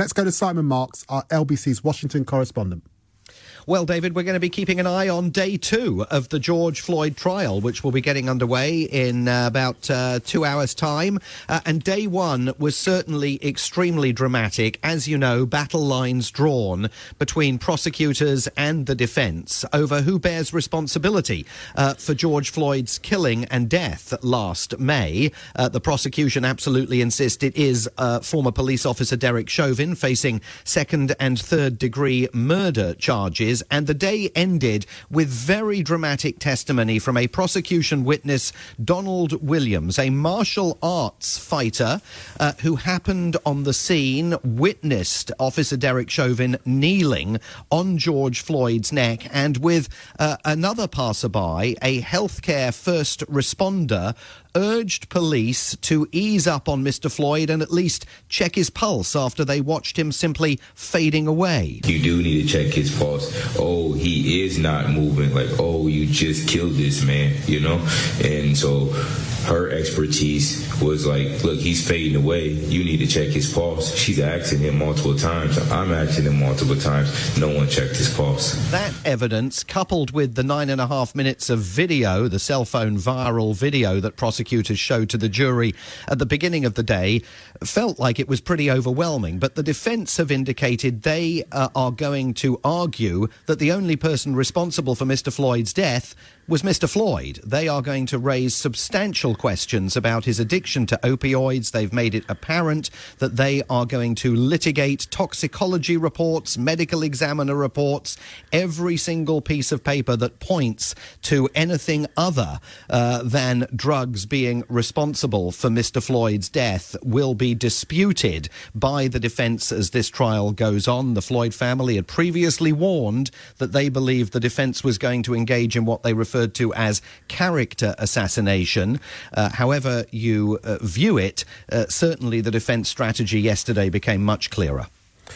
Let's go to Simon Marks, our LBC's Washington correspondent. Well, David, we're going to be keeping an eye on day 2 of the George Floyd trial, which will be getting underway in about 2 hours' time. And day 1 was certainly extremely dramatic. As you know, battle lines drawn between prosecutors and the defence over who bears responsibility for George Floyd's killing and death last May. The prosecution absolutely insists it is former police officer Derek Chauvin facing second and third degree murder charges. And the day ended with very dramatic testimony from a prosecution witness, Donald Williams, a martial arts fighter who happened on the scene, witnessed Officer Derek Chauvin kneeling on George Floyd's neck, and with another passerby, a healthcare first responder, urged police to ease up on Mr. Floyd and at least check his pulse after they watched him simply fading away. You do need to check his pulse. Oh, he is not moving. Like, oh, you just killed this man, you know? And so her expertise was like, look, he's fading away. You need to check his pulse. She's asking him multiple times. I'm asking him multiple times. No one checked his pulse. That evidence, coupled with the 9.5 minutes of video, the cell phone viral video that prosecutors showed to the jury at the beginning of the day, felt like it was pretty overwhelming. But the defence have indicated they are going to argue that the only person responsible for Mr. Floyd's death was Mr. Floyd. They are going to raise substantial questions about his addiction to opioids. They've made it apparent that they are going to litigate toxicology reports, medical examiner reports, every single piece of paper that points to anything other than drugs being responsible for Mr. Floyd's death will be disputed by the defence as this trial goes on. The Floyd family had previously warned that they believed the defence was going to engage in what they referred to as character assassination. However you view it, certainly the defence strategy yesterday became much clearer.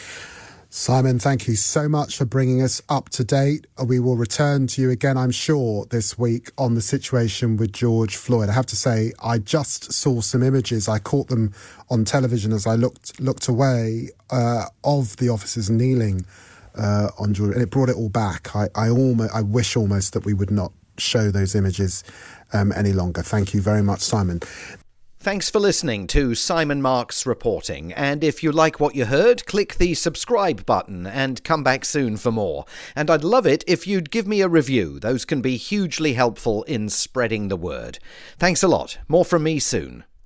Simon, thank you so much for bringing us up to date. We will return to you again, I'm sure, this week on the situation with George Floyd. I have to say, I just saw some images. I caught them on television as I looked away of the officers kneeling on George, and it brought it all back. I wish almost that we would not show those images any longer. Thank you very much, Simon. Thanks for listening to Simon Marks Reporting, and if you like what you heard, click the subscribe button and come back soon for more. And I'd love it if you'd give me a review. Those can be hugely helpful in spreading the word. Thanks a lot. More from me soon.